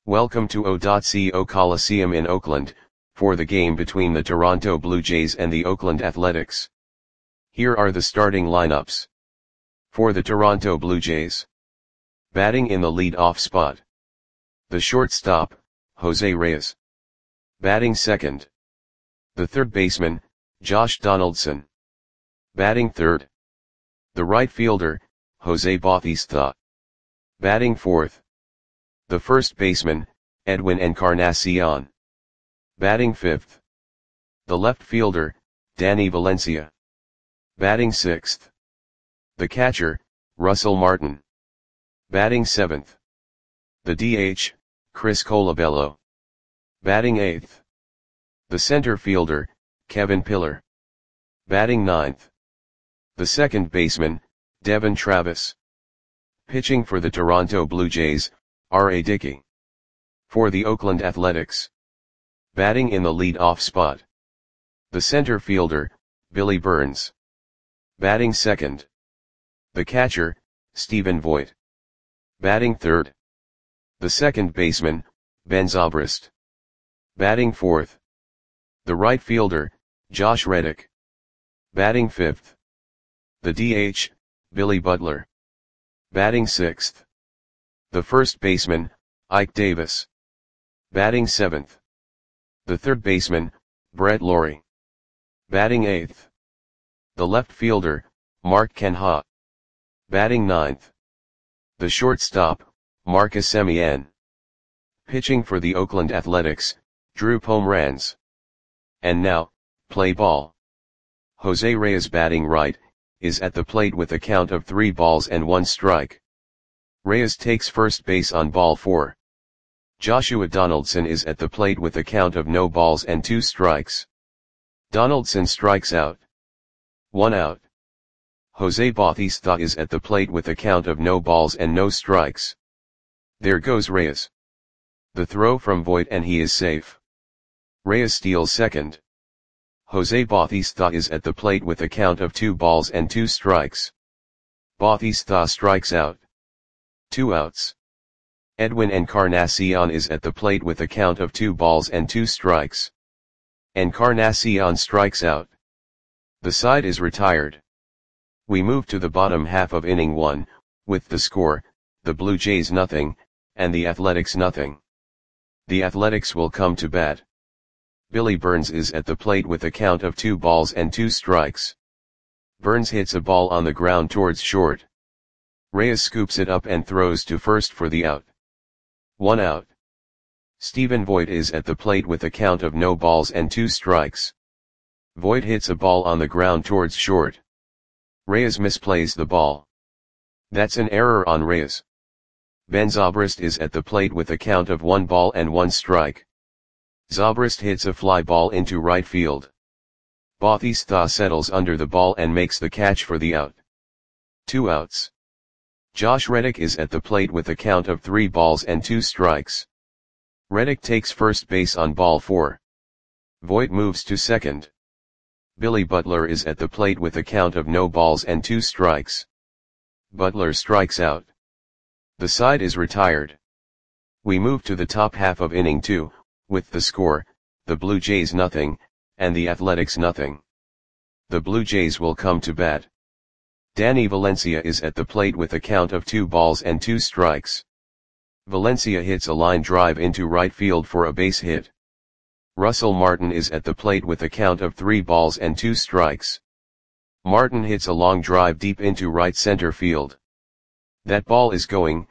Welcome to O.CO Coliseum in Oakland, for the game between the Toronto Blue Jays and the Oakland Athletics. Here are the starting lineups. For the Toronto Blue Jays. Batting in the lead-off spot. The shortstop, Jose Reyes. Batting second. The third baseman, Josh Donaldson. Batting third. The right fielder, Jose Bautista. Batting fourth. The first baseman, Edwin Encarnacion. Batting fifth. The left fielder, Danny Valencia. Batting sixth. The catcher, Russell Martin. Batting seventh. The DH, Chris Colabello. Batting eighth. The center fielder, Kevin Pillar. Batting ninth. The second baseman, Devon Travis. Pitching for the Toronto Blue Jays, R.A. Dickey. For the Oakland Athletics. Batting in the lead-off spot. The center fielder, Billy Burns. Batting second. The catcher, Stephen Vogt. Batting third. The second baseman, Ben Zobrist. Batting fourth. The right fielder, Josh Reddick. Batting fifth. The DH, Billy Butler. Batting sixth. The first baseman, Ike Davis. Batting seventh. The third baseman, Brett Lawrie. Batting eighth. The left fielder, Mark Canha. Batting ninth. The shortstop, Marcus Semien. Pitching for the Oakland Athletics, Drew Pomeranz. And now, play ball. Jose Reyes batting right, is at the plate with a count of 3 balls and 1 strike. Reyes takes first base on ball 4. Joshua Donaldson is at the plate with a count of no balls and 2 strikes. Donaldson strikes out. 1 out. Jose Bautista is at the plate with a count of no balls and no strikes. There goes Reyes. The throw from Vogt and he is safe. Reyes steals second. Jose Bautista is at the plate with a count of 2 balls and 2 strikes. Bautista strikes out. 2 outs. Edwin Encarnacion is at the plate with a count of 2 balls and 2 strikes. Encarnacion strikes out. The side is retired. We move to the bottom half of inning 1, with the score, the Blue Jays nothing, and the Athletics nothing. The Athletics will come to bat. Billy Burns is at the plate with a count of 2 balls and 2 strikes. Burns hits a ball on the ground towards short. Reyes scoops it up and throws to first for the out. 1 out. Stephen Vogt is at the plate with a count of no balls and 2 strikes. Vogt hits a ball on the ground towards short. Reyes misplays the ball. That's an error on Reyes. Ben Zobrist is at the plate with a count of 1 ball and 1 strike. Zobrist hits a fly ball into right field. Bautista settles under the ball and makes the catch for the out. 2 outs. Josh Reddick is at the plate with a count of 3 balls and 2 strikes. Reddick takes first base on ball 4. Vogt moves to second. Billy Butler is at the plate with a count of no balls and 2 strikes. Butler strikes out. The side is retired. We move to the top half of inning 2, with the score, the Blue Jays nothing, and the Athletics nothing. The Blue Jays will come to bat. Danny Valencia is at the plate with a count of 2 balls and 2 strikes. Valencia hits a line drive into right field for a base hit. Russell Martin is at the plate with a count of 3 balls and 2 strikes. Martin hits a long drive deep into right center field. That ball is gone.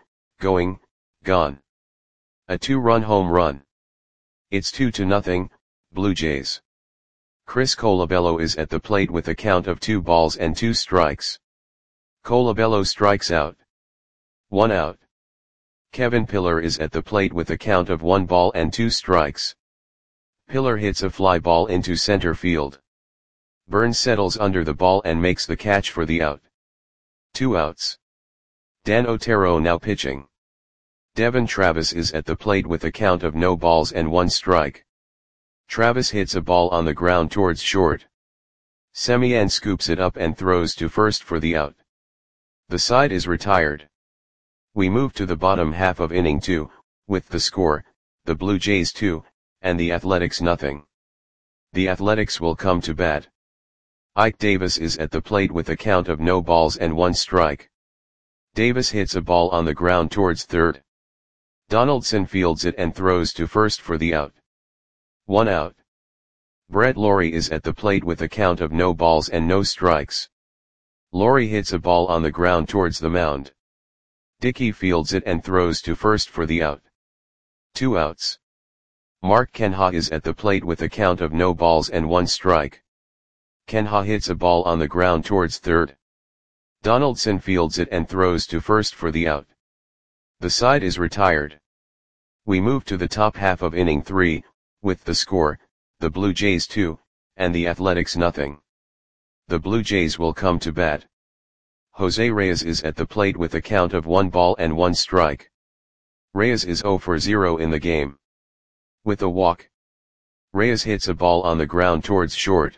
A 2-run home run. It's 2-0, Blue Jays. Chris Colabello is at the plate with a count of 2 balls and 2 strikes. Colabello strikes out. 1 out. Kevin Pillar is at the plate with a count of 1 ball and 2 strikes. Pillar hits a fly ball into center field. Burns settles under the ball and makes the catch for the out. 2 outs. Dan Otero now pitching. Devon Travis is at the plate with a count of no balls and 1 strike. Travis hits a ball on the ground towards short. Semien scoops it up and throws to first for the out. The side is retired. We move to the bottom half of inning 2, with the score, the Blue Jays 2, and the Athletics nothing. The Athletics will come to bat. Ike Davis is at the plate with a count of no balls and 1 strike. Davis hits a ball on the ground towards third. Donaldson fields it and throws to first for the out. 1 out. Brett Lawrie is at the plate with a count of no balls and no strikes. Lawrie hits a ball on the ground towards the mound. Dickey fields it and throws to first for the out. 2 outs. Mark Canha is at the plate with a count of no balls and 1 strike. Canha hits a ball on the ground towards third. Donaldson fields it and throws to first for the out. The side is retired. We move to the top half of inning 3, with the score, the Blue Jays 2, and the Athletics nothing. The Blue Jays will come to bat. Jose Reyes is at the plate with a count of 1 ball and 1 strike. Reyes is 0 for 0 in the game. With a walk, Reyes hits a ball on the ground towards short.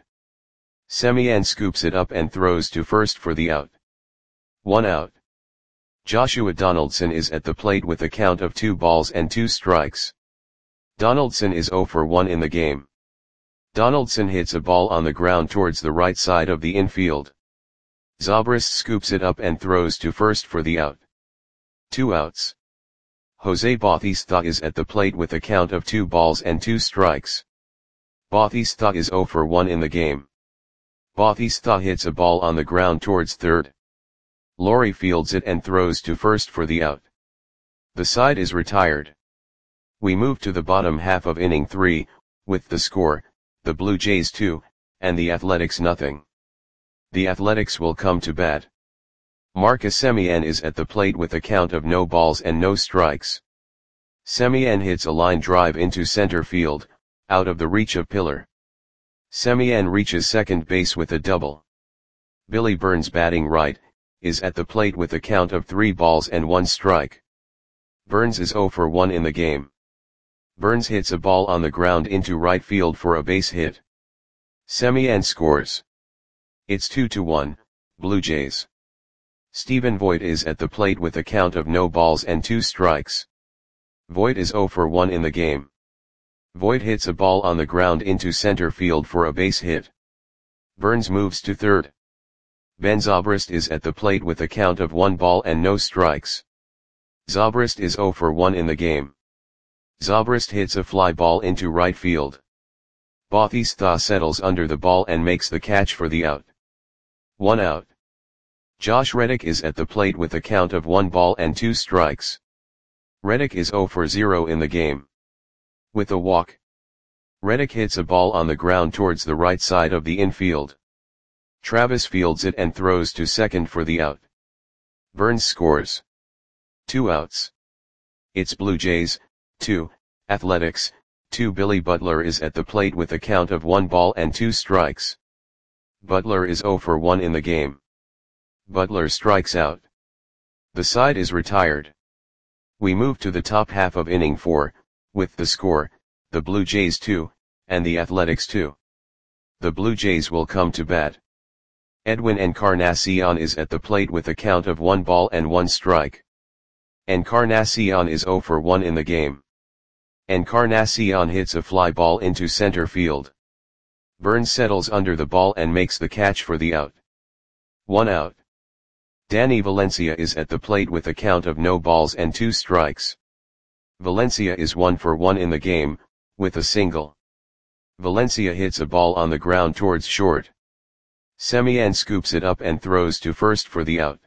Semien scoops it up and throws to first for the out. 1 out. Joshua Donaldson is at the plate with a count of 2 balls and 2 strikes. Donaldson is 0 for 1 in the game. Donaldson hits a ball on the ground towards the right side of the infield. Zobrist scoops it up and throws to first for the out. 2 outs. Jose Bautista is at the plate with a count of 2 balls and 2 strikes. Bautista is 0 for 1 in the game. Bautista hits a ball on the ground towards third. Lawrie fields it and throws to first for the out. The side is retired. We move to the bottom half of inning 3, with the score, the Blue Jays 2, and the Athletics nothing. The Athletics will come to bat. Marcus Semien is at the plate with a count of no balls and no strikes. Semien hits a line drive into center field, out of the reach of Pillar. Semien reaches second base with a double. Billy Burns, batting right, is at the plate with a count of 3 balls and 1 strike. Burns is 0 for 1 in the game. Burns hits a ball on the ground into right field for a base hit. Semien scores. It's 2-1, Blue Jays. Stephen Voit is at the plate with a count of no balls and 2 strikes. Voit is 0 for 1 in the game. Voit hits a ball on the ground into center field for a base hit. Burns moves to third. Ben Zobrist is at the plate with a count of 1 ball and no strikes. Zobrist is 0 for 1 in the game. Zobrist hits a fly ball into right field. Bautista settles under the ball and makes the catch for the out. 1 out. Josh Reddick is at the plate with a count of 1 ball and 2 strikes. Reddick is 0 for 0 in the game. With a walk, Reddick hits a ball on the ground towards the right side of the infield. Travis fields it and throws to second for the out. Burns scores. 2 outs. It's Blue Jays 2, Athletics 2. Billy Butler is at the plate with a count of 1 ball and 2 strikes. Butler is 0 for 1 in the game. Butler strikes out. The side is retired. We move to the top half of inning 4, with the score, the Blue Jays 2, and the Athletics 2. The Blue Jays will come to bat. Edwin Encarnacion is at the plate with a count of 1 ball and 1 strike. Encarnacion is 0 for 1 in the game. Encarnacion hits a fly ball into center field. Burns settles under the ball and makes the catch for the out. 1 out. Danny Valencia is at the plate with a count of no balls and 2 strikes. Valencia is 1 for 1 in the game, with a single. Valencia hits a ball on the ground towards short. Semien scoops it up and throws to first for the out.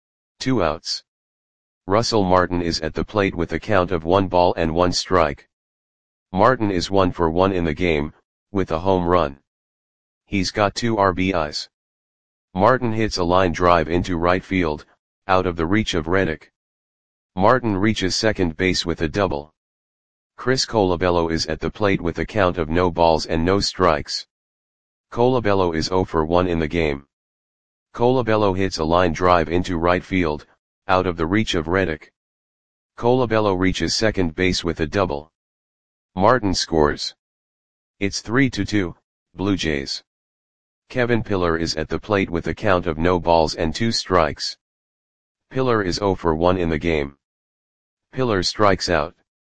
2 outs. Russell Martin is at the plate with a count of 1 ball and 1 strike. Martin is 1 for 1 in the game, with a home run. He's got 2 RBIs. Martin hits a line drive into right field, out of the reach of Reddick. Martin reaches second base with a double. Chris Colabello is at the plate with a count of no balls and no strikes. Colabello is 0 for 1 in the game. Colabello hits a line drive into right field, out of the reach of Reddick. Colabello reaches second base with a double. Martin scores. It's 3-2, Blue Jays. Kevin Pillar is at the plate with a count of no balls and 2 strikes. Pillar is 0 for 1 in the game. Pillar strikes out.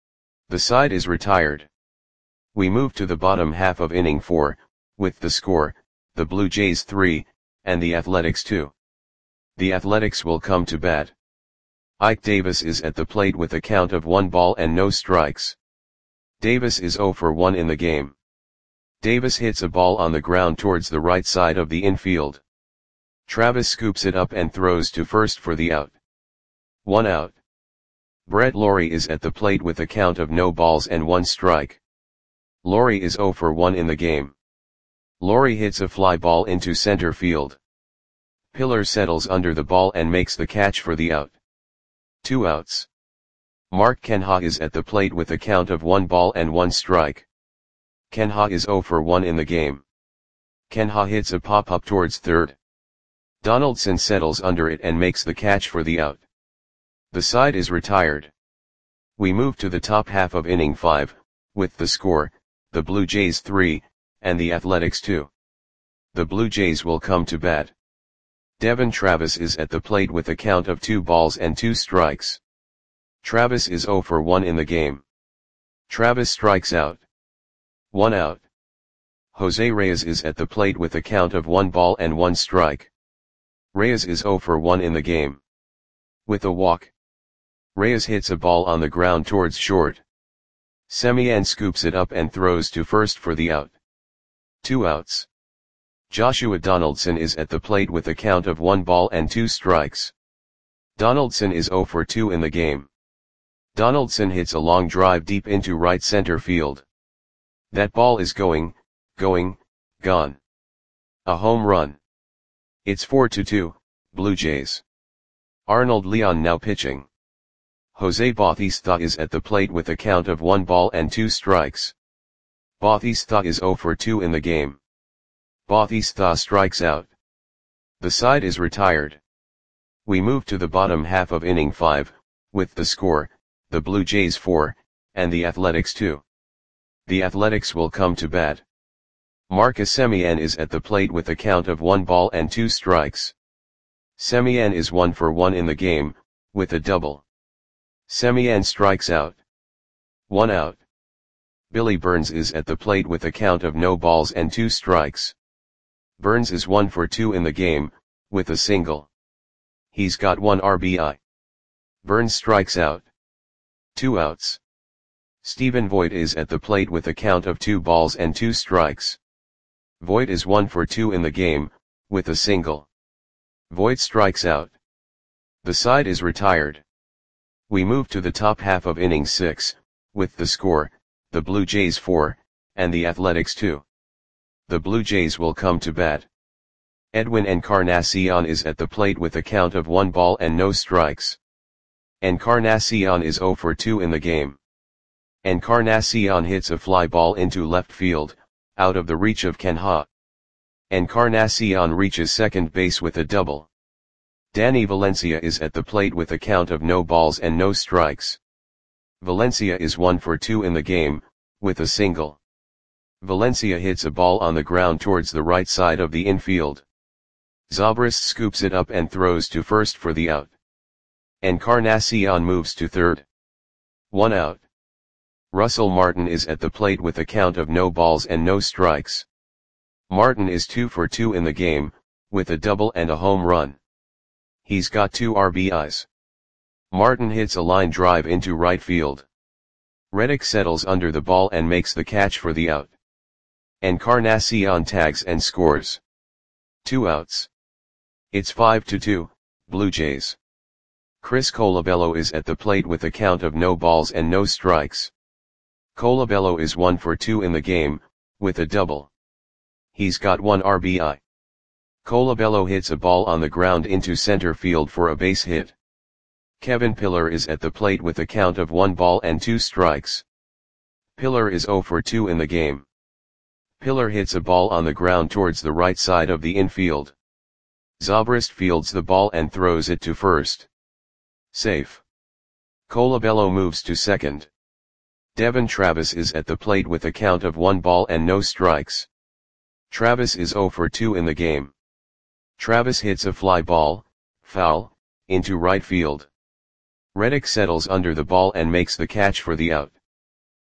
The side is retired. We move to the bottom half of inning 4, with the score, the Blue Jays 3, and the Athletics 2. The Athletics will come to bat. Ike Davis is at the plate with a count of 1 ball and no strikes. Davis is 0 for 1 in the game. Davis hits a ball on the ground towards the right side of the infield. Travis scoops it up and throws to first for the out. 1 out. Brett Lawrie is at the plate with a count of no balls and 1 strike. Lawrie is 0 for 1 in the game. Lawrie hits a fly ball into center field. Pillar settles under the ball and makes the catch for the out. 2 outs. Mark Canha is at the plate with a count of 1 ball and 1 strike. Canha is 0 for 1 in the game. Canha hits a pop-up towards third. Donaldson settles under it and makes the catch for the out. The side is retired. We move to the top half of inning 5, with the score, the Blue Jays 3, and the Athletics 2. The Blue Jays will come to bat. Devon Travis is at the plate with a count of 2 balls and 2 strikes. Travis is 0 for 1 in the game. Travis strikes out. 1 out. Jose Reyes is at the plate with a count of 1 ball and 1 strike. Reyes is 0 for 1 in the game. With a walk. Reyes hits a ball on the ground towards short. Semien scoops it up and throws to first for the out. 2 outs. Joshua Donaldson is at the plate with a count of 1 ball and 2 strikes. Donaldson is 0 for 2 in the game. Donaldson hits a long drive deep into right center field. That ball is gone. A home run. It's 4-2, Blue Jays. Arnold Leon now pitching. Jose Bautista is at the plate with a count of 1 ball and 2 strikes. Bautista is 0 for 2 in the game. Bautista strikes out. The side is retired. We move to the bottom half of inning 5, with the score, the Blue Jays 4, and the Athletics 2. The Athletics will come to bat. Marcus Semien is at the plate with a count of 1 ball and 2 strikes. Semien is 1 for 1 in the game, with a double. Semien strikes out. 1 out. Billy Burns is at the plate with a count of no balls and 2 strikes. Burns is 1 for 2 in the game, with a single. He's got 1 RBI. Burns strikes out. 2 outs. Stephen Voit is at the plate with a count of 2 balls and 2 strikes. Voit is 1 for 2 in the game, with a single. Voit strikes out. The side is retired. We move to the top half of inning 6, with the score, the Blue Jays 4, and the Athletics 2. The Blue Jays will come to bat. Edwin Encarnacion is at the plate with a count of 1 ball and no strikes. Encarnacion is 0 for 2 in the game. Encarnacion hits a fly ball into left field, out of the reach of Canha. Encarnacion reaches second base with a double. Danny Valencia is at the plate with a count of no balls and no strikes. Valencia is 1 for 2 in the game, with a single. Valencia hits a ball on the ground towards the right side of the infield. Zobrist scoops it up and throws to first for the out. Encarnacion moves to third. 1 out. Russell Martin is at the plate with a count of no balls and no strikes. Martin is 2 for 2 in the game, with a double and a home run. He's got 2 RBIs. Martin hits a line drive into right field. Reddick settles under the ball and makes the catch for the out. Encarnacion tags and scores. 2 outs. It's 5-2, Blue Jays. Chris Colabello is at the plate with a count of no balls and no strikes. Colabello is 1 for 2 in the game, with a double. He's got 1 RBI. Colabello hits a ball on the ground into center field for a base hit. Kevin Pillar is at the plate with a count of 1 ball and 2 strikes. Pillar is 0 for 2 in the game. Pillar hits a ball on the ground towards the right side of the infield. Zobrist fields the ball and throws it to first. Safe. Colabello moves to second. Devon Travis is at the plate with a count of 1 ball and no strikes. Travis is 0 for 2 in the game. Travis hits a fly ball, foul, into right field. Reddick settles under the ball and makes the catch for the out.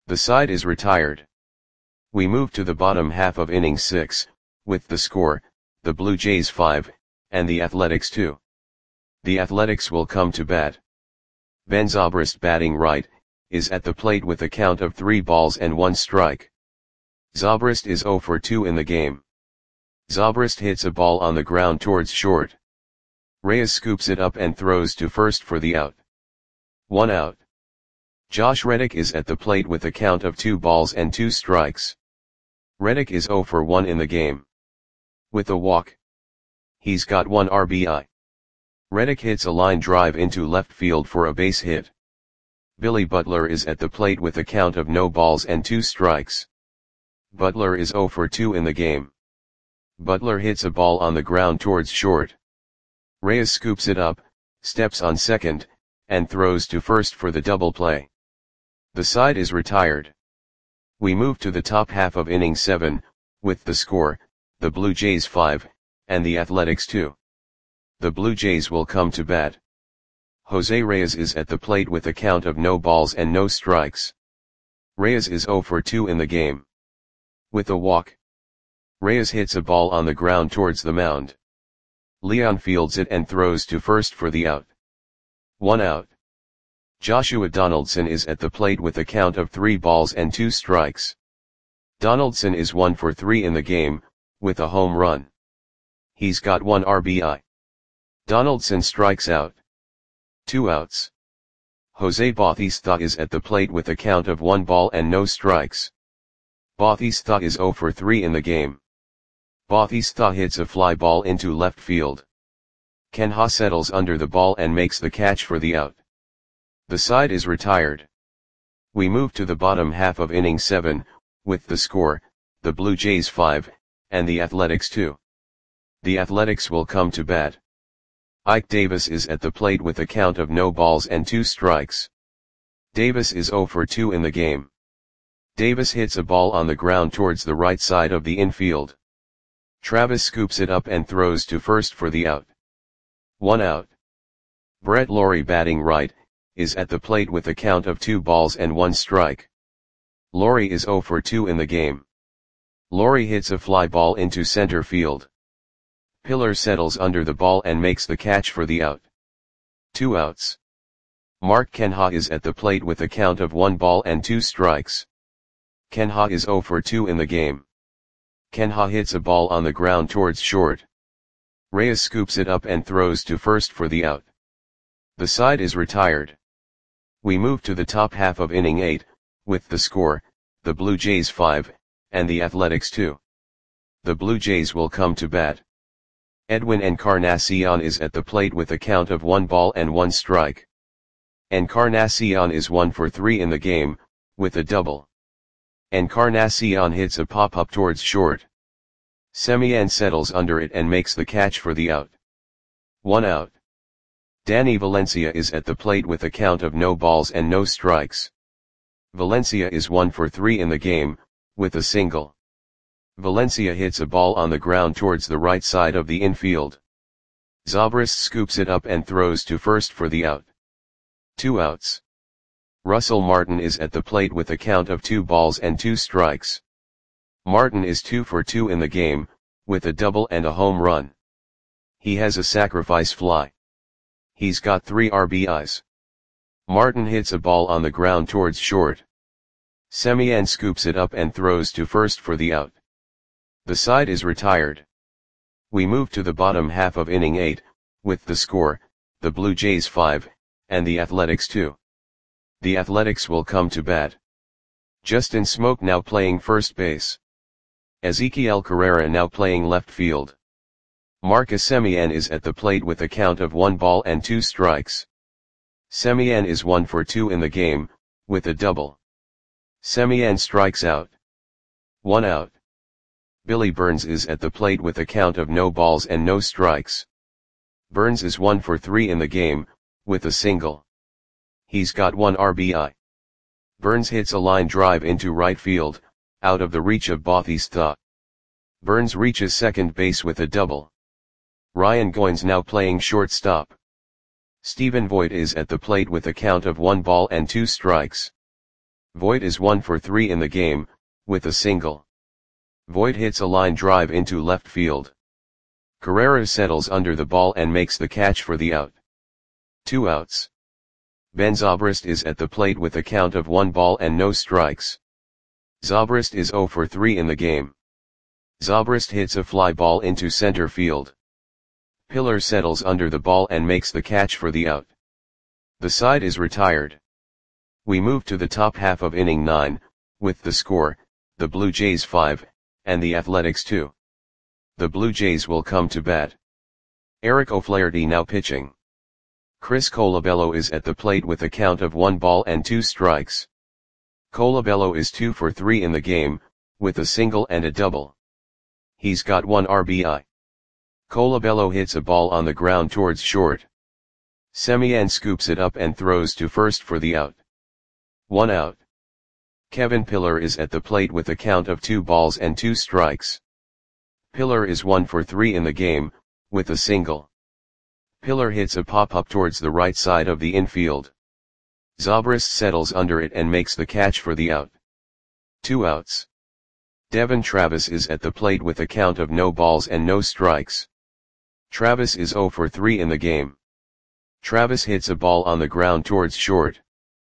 The side is retired. We move to the bottom half of inning 6, with the score, the Blue Jays 5, and the Athletics 2. The Athletics will come to bat. Ben Zobrist, batting right, is at the plate with a count of 3 balls and 1 strike. Zobrist is 0 for 2 in the game. Zobrist hits a ball on the ground towards short. Reyes scoops it up and throws to first for the out. 1 out. Josh Reddick is at the plate with a count of 2 balls and 2 strikes. Reddick is 0 for 1 in the game. With a walk, he's got 1 RBI. Reddick hits a line drive into left field for a base hit. Billy Butler is at the plate with a count of no balls and 2 strikes. Butler is 0 for 2 in the game. Butler hits a ball on the ground towards short. Reyes scoops it up, steps on second, and throws to first for the double play. The side is retired. We move to the top half of inning 7, with the score, the Blue Jays 5, and the Athletics 2. The Blue Jays will come to bat. Jose Reyes is at the plate with a count of no balls and no strikes. Reyes is 0 for 2 in the game. With a walk, Reyes hits a ball on the ground towards the mound. Leon fields it and throws to first for the out. 1 out. Joshua Donaldson is at the plate with a count of 3 balls and 2 strikes. Donaldson is 1 for 3 in the game, with a home run. He's got 1 RBI. Donaldson strikes out. 2 outs. Jose Bautista is at the plate with a count of 1 ball and no strikes. Bautista is 0 for 3 in the game. Bautista hits a fly ball into left field. Ken Ha settles under the ball and makes the catch for the out. The side is retired. We move to the bottom half of inning 7, with the score, the Blue Jays 5, and the Athletics 2. The Athletics will come to bat. Ike Davis is at the plate with a count of no balls and 2 strikes. Davis is 0 for 2 in the game. Davis hits a ball on the ground towards the right side of the infield. Travis scoops it up and throws to first for the out. 1 out. Brett Lawrie, batting right, is at the plate with a count of 2 balls and 1 strike. Lawrie is 0 for 2 in the game. Lawrie hits a fly ball into center field. Pillar settles under the ball and makes the catch for the out. 2 outs. Mark Canha is at the plate with a count of 1 ball and 2 strikes. Canha is 0 for 2 in the game. Canha hits a ball on the ground towards short. Reyes scoops it up and throws to first for the out. The side is retired. We move to the top half of inning 8, with the score, the Blue Jays 5, and the Athletics 2. The Blue Jays will come to bat. Edwin Encarnacion is at the plate with a count of 1 ball and 1 strike. Encarnacion is 1 for 3 in the game, with a double. Encarnacion hits a pop-up towards short. Semien settles under it and makes the catch for the out. 1 out. Danny Valencia is at the plate with a count of no balls and no strikes. Valencia is 1 for 3 in the game, with a single. Valencia hits a ball on the ground towards the right side of the infield. Zobrist scoops it up and throws to first for the out. 2 outs. Russell Martin is at the plate with a count of 2 balls and 2 strikes. Martin is 2 for 2 in the game, with a double and a home run. He has a sacrifice fly. He's got 3 RBIs. Martin hits a ball on the ground towards short. Semien scoops it up and throws to first for the out. The side is retired. We move to the bottom half of inning 8, with the score, the Blue Jays 5, and the Athletics 2. The Athletics will come to bat. Justin Smoke now playing first base. Ezequiel Carrera now playing left field. Marcus Semien is at the plate with a count of 1 ball and 2 strikes. Semien is 1 for 2 in the game, with a double. Semien strikes out. 1 out. Billy Burns is at the plate with a count of no balls and no strikes. Burns is 1 for 3 in the game, with a single. He's got 1 RBI. Burns hits a line drive into right field, out of the reach of Bautista. Burns reaches second base with a double. Ryan Goins now playing shortstop. Stephen Voigt is at the plate with a count of 1 ball and 2 strikes. Voit is 1 for 3 in the game, with a single. Voit hits a line drive into left field. Carrera settles under the ball and makes the catch for the out. 2 outs. Ben Zobrist is at the plate with a count of 1 ball and no strikes. Zobrist is 0 for 3 in the game. Zobrist hits a fly ball into center field. Pillar settles under the ball and makes the catch for the out. The side is retired. We move to the top half of inning 9, with the score, the Blue Jays 5, and the Athletics 2. The Blue Jays will come to bat. Eric O'Flaherty now pitching. Chris Colabello is at the plate with a count of 1 ball and 2 strikes. Colabello is 2 for 3 in the game, with a single and a double. He's got 1 RBI. Colabello hits a ball on the ground towards short. Semien scoops it up and throws to first for the out. 1 out. Kevin Pillar is at the plate with a count of 2 balls and 2 strikes. Pillar is 1 for 3 in the game, with a single. Pillar hits a pop-up towards the right side of the infield. Zobrist settles under it and makes the catch for the out. 2 outs. Devon Travis is at the plate with a count of no balls and no strikes. Travis is 0 for 3 in the game. Travis hits a ball on the ground towards short.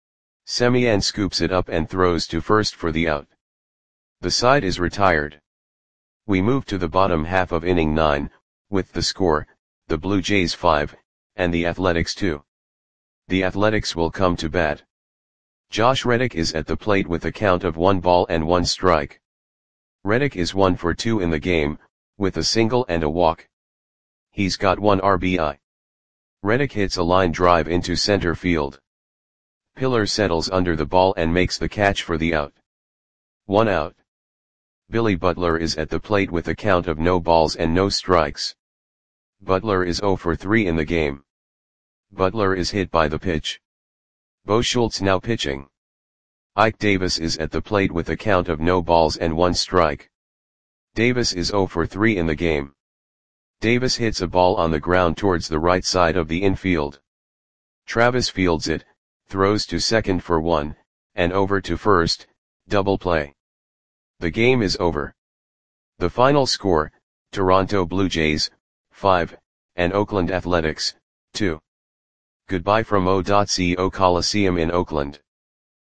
Semien scoops it up and throws to first for the out. The side is retired. We move to the bottom half of inning 9, with the score, the Blue Jays 5, and the Athletics 2. The Athletics will come to bat. Josh Reddick is at the plate with a count of 1 ball and 1 strike. Reddick is 1 for 2 in the game, with a single and a walk. He's got 1 RBI. Reddick hits a line drive into center field. Pillar settles under the ball and makes the catch for the out. 1 out. Billy Butler is at the plate with a count of no balls and no strikes. Butler is 0 for 3 in the game. Butler is hit by the pitch. Bo Schultz now pitching. Ike Davis is at the plate with a count of no balls and 1 strike. Davis is 0 for 3 in the game. Davis hits a ball on the ground towards the right side of the infield. Travis fields it, throws to second for 1, and over to first, double play. The game is over. The final score, Toronto Blue Jays, 5, and Oakland Athletics, 2. Goodbye from O.CO Coliseum in Oakland.